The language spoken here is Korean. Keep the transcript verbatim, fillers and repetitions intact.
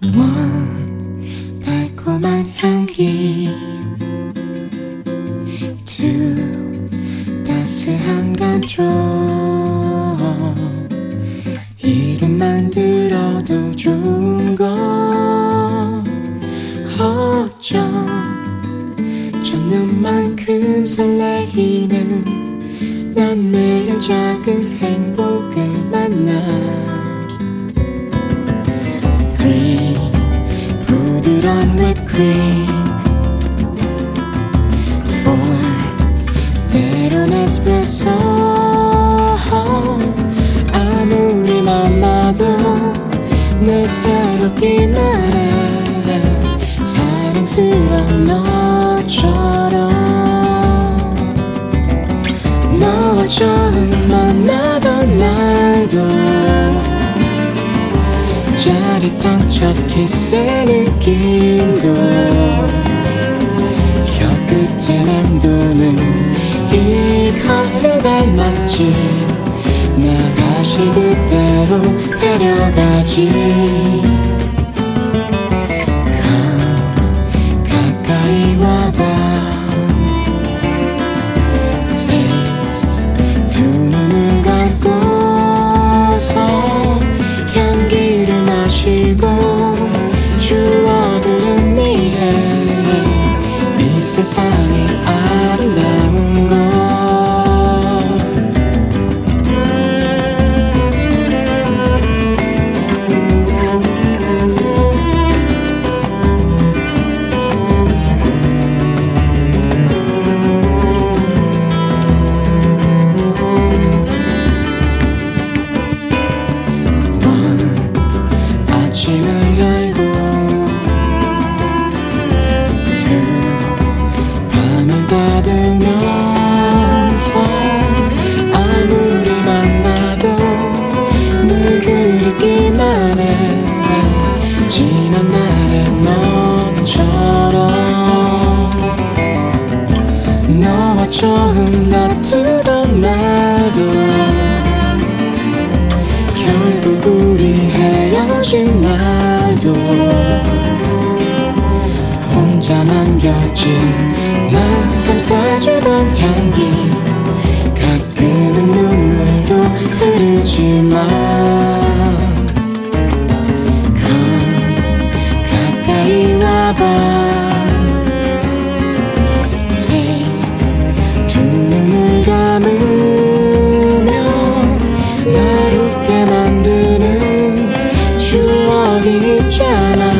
One, 달콤한 향기. Two, 따스한 감촉. 이름만 들어도 좋은 걸 어쩜 첫눈만큼 설레이는 난 매일 작은 행복을 만나. Three, 부드러운 whipped Four, 때론 에스프레소. 아무리 만나도 늘 새롭기만 해. 사랑스러운 너처럼. 너와 처음 만나던 날도 짜릿한 첫 키스의 느낌도 혀끝에 맴도는 이 커피를 닮았지. 나 다시 그때로 데려가지. Come, 가까이 와봐. Taste, 두 눈을 감고서 향기를 마시고 추억을 음미해. 이 세상이 아름다운 걸. 아침을 열고 Two, 밤을 닫으면서 아무리 만나도 늘 그립기만 해. 지난 날의 너처럼. 너와 처음 다투던 날도 결국 우리 헤어진 날도 혼자 남겨진 나 감싸주던 향기. 가끔은 눈물도 흐르지만 Come, 가까이 와봐. Taste, 두 눈을 감으면 날 웃게 만드는 추억이 있잖아.